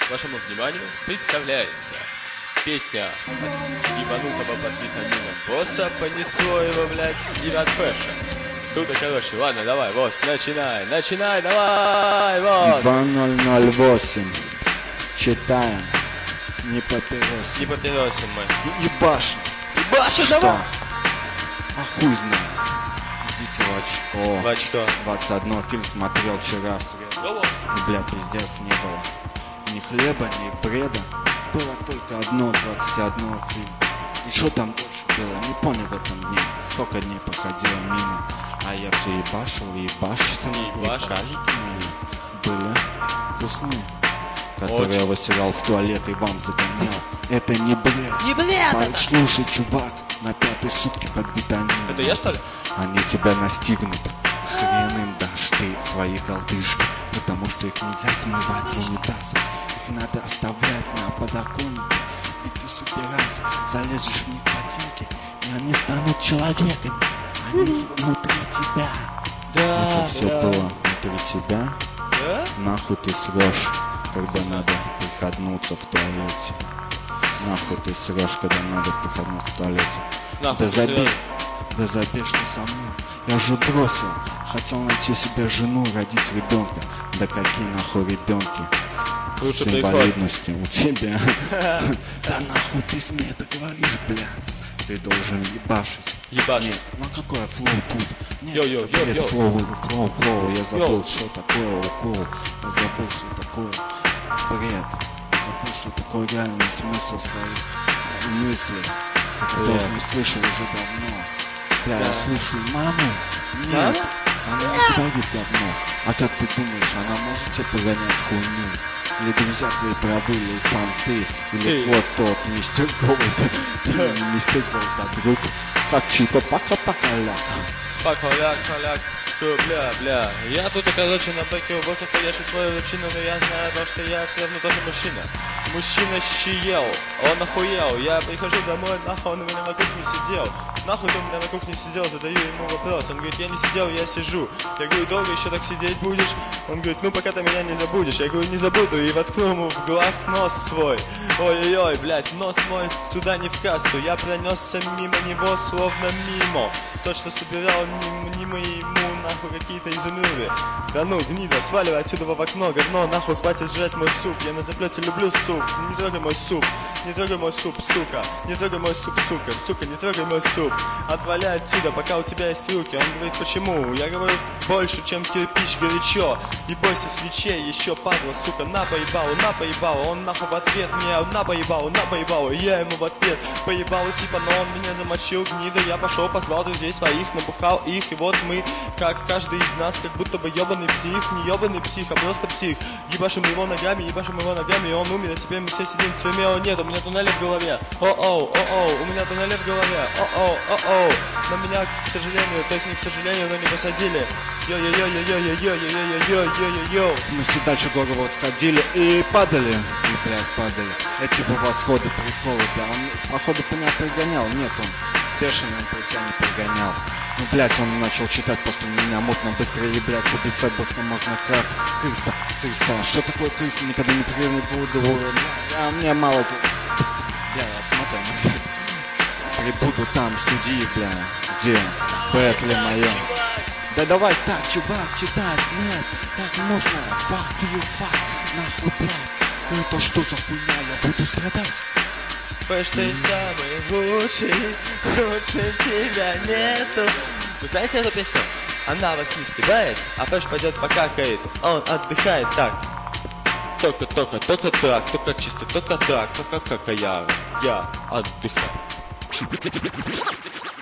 Вашему вниманию представляется песня от ебанутого под витамином босса. Понесло его, блядь, и от фэша. Тут и короче, ладно, давай, босс, начинай, давай, босс. 2008. Читаем. Не папирос. Не папиросим мы. Ебашь. Ебашь, Что? давай. А хуй знает. Идите в очко. В очко. 21 фильм смотрел вчера в среду. И, бля, пиздец, не было ни хлеба, ни бреда. Было только одно 21 фильм. И что там больше было, не понял в этом дне. Столько дней проходило мимо. А я все ебашил, ебашил. И кажики мои были вкусные, которые я высирал в туалет и вам загонял. Это не бред. Не бред! Послушай, чувак, на 5-й сутки под витамином. Это я, что ли? Они тебя настигнут. Хрен им дашь ты свои голдышки, потому что их нельзя смывать в унитаз. Их надо оставлять на подоконнике. И ты супераз, залезешь в них в ботинки, и они станут человеками. Они внутри тебя. Да, Это все было внутри тебя. Да? Нахуй ты срешь, когда надо приходнуться в туалете. Нахуй ты срешь, когда надо приходнуться в туалете. Нахуй Да ты забей, срешь. да забей, что со мной. Я же бросил, хотел найти себе жену, родить ребенка. Да какие нахуй ребенки? Лучше С инвалидностью у тебя. Да нахуй ты с мне это говоришь, бля. Ты должен ебашить. Ебашить. Нет, ну какое флоу тут? Нет, Йо-йо, нет, йо-йо. флоу. Я забыл, Йо. что такое укол. Я забыл, что такое бред. Я забыл, что такое реальный смысл своих мыслей, которых не слышал уже давно. Бля, я слушаю маму. Нет, она не говорит говно. А как ты думаешь, она может тебе погонять хуйню? Или друзья твои правы, или сам ты, или вот тот мистер Голд. Или не мистер Голд, а друг. Как Чико, пока-пока-ляк. Пока-ляк, бля. Я тут, короче, на бэке у боссов поешь свою общину, но я знаю то, что я все равно тоже мужчина. Мужчина щиел, он охуел. Я прихожу домой, нахуй он у меня на кухне сидел. Нахуй ты у меня на кухне сидел, задаю ему вопрос. Он говорит, я не сидел, я сижу. Я говорю, долго еще так сидеть будешь? Он говорит, ну пока ты меня не забудешь. Я говорю, не забуду, и воткну ему в глаз нос свой. Ой-ой-ой, блядь, нос мой туда не в кассу. Я пронесся мимо него, словно мимо. То, что собирал мимо ему, нахуй какие-то изумруды. Да ну, гнида, сваливай отсюда в окно, говно, нахуй хватит жрать мой суп. Я на заплете люблю суп, не трогай мой суп. Не трогай мой суп, сука. Не трогай мой суп, сука. Сука, не трогай мой суп. Отваляй отсюда, пока у тебя есть руки. Он говорит, почему? Я говорю, больше, чем кирпич, горячо. И бойся свечей, еще падла, сука. На поебалу. Он нахуй в ответ мне, на поебалу. Я ему в ответ поебалу, типа, но он меня замочил, гнида. Я пошел, позвал друзей своих, набухал их. И вот мы, как каждый из нас, как будто бы ебаный псих. Не ебаный псих, а просто псих. Ебашим его ногами, и он умер. А теперь мы все сидим в тюрьме. О нет, у меня туннели в голове. О-оу, у меня туннели в голове. О-оу. Но меня, к сожалению, то есть не к сожалению, но не посадили. Йо-йо-йо-йо-йо-йо-йо-йо-йо-йо-йо. Мы все дальше голову сходили и падали. И, блядь, падали. Это типа восходы, приколы, бля. Он, походу, по меня пригонял. Нет, он бешеный, он по тебя не пригонял. Ну, блядь, он начал читать после меня мутно, быстрее, блядь, убийца быстро можно как Криста. Что такое Криста? Никогда не буду. А мне мало. Бля, отмотай назад. Прибуду там, суди, бля. Где Бэтли моё? Да давай так, чувак, читать, нет, так можно. Fuck you, fuck, нахуй, блядь. Это что за хуйня, я буду страдать. Фэш, ты самый лучший, лучше тебя нету. Вы знаете эту песню? Она вас не стебает, а Фэш пойдет покакает. Он отдыхает так. Только так, только чисто, только так, только как я отдыхаю.